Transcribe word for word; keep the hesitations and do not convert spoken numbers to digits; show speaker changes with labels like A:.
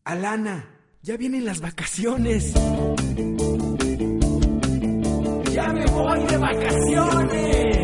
A: Alana, ya vienen las vacaciones. ¡Ya me voy de vacaciones!